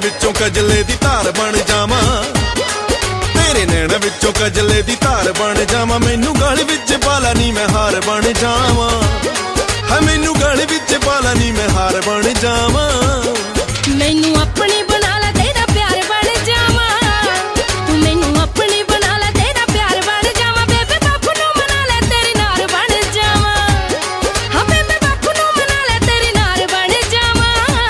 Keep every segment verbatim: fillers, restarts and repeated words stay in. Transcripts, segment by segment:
विचों कजले दी धार बन जावां, तेरे नैना विचों कजले दी धार बन जावां। मैनू गल विच पाला नी मैं हार बन जावां, है मैनू गल विच पाला नी मैं हार बन जावां। मैनू अपनी बना ला तेरा प्यार बन जावां, तू मैनू अपनी बना ला तेरा प्यार बन जावां। बेबे बापू नू मना ले तेरी नार बन जावां, हाँ बेबे बापू नू मना ले तेरी नार बन जावां।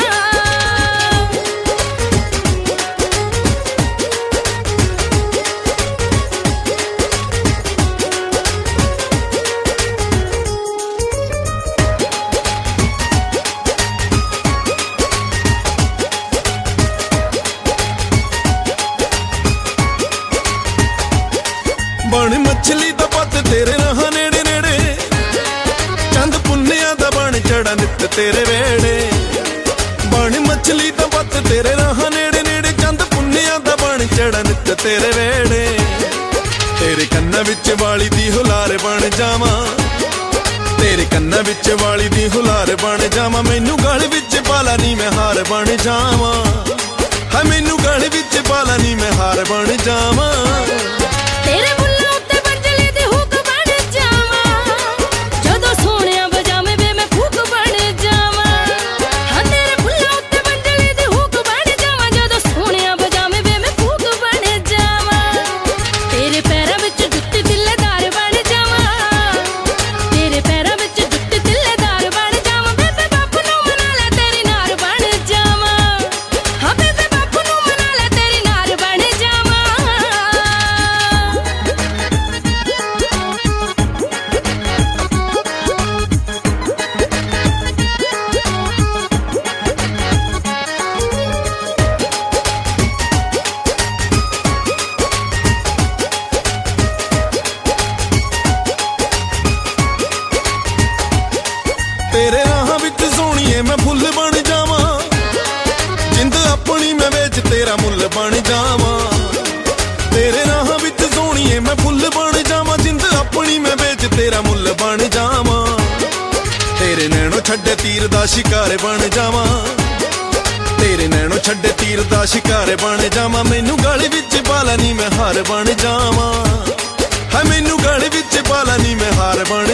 बन मछली दा पत तेरे रहा नेड़े नेड़े, चंद पुन्निया दा बन चढ़ा नित तेरे वेड़े। बन मछली दा पत तेरे रहा नेड़े नेड़े, चंद पुन्निया दा बन चढ़ा नित तेरे वेड़े। तेरे कन्ना विच वाली दी हुलार बन जावां, तेरे कन्ना विच वाली दी हुलार बन जावां। मैनू गल विच पाला नी मैं हार बन जावां, है मैनू गल विच पाला नी मैं हार बन जावां। तेरे बुल्लां उत्ते बंजले दी हुक बन जावां, जदों सोहणिया बजावे वे मैं फूक बन जावां। हाँ तेरे बुल्लां उत्ते बंजले दी हुक बन जावां, जदों सोहणिया बजावे वे मैं फूक बन जावां। तेरे पैरां विच जुत्ती तिल्लेदार बन जावां, तेरे पैरां विच जुत्ती तिल्लेदार बन जावां। बेबे बापू नू मना ले तेरी नार बन जावां, हाँ बेबे बापू नू मना ले तेरी नार बन जावां। तेरे राहां विच सोहणीए मैं फुੱਲ बन जावां, जिंद अपनी मैं वेच तेरा मुੱਲ बन जावां। तेरे राहां विच सोहणीए मैं फुੱਲ बन जावां, जिंद अपनी मैं वेच तेरा मुੱਲ बन जावां। तेरे नैणों छड्डे तीर दा शिकार बन जावां, तेरे नैणों छड्डे तीर दा शिकार बन जावां। मैनू गल विच पाला नी मैं हार बन जावां, है मैनू गल विच पाला नी मैं हार बन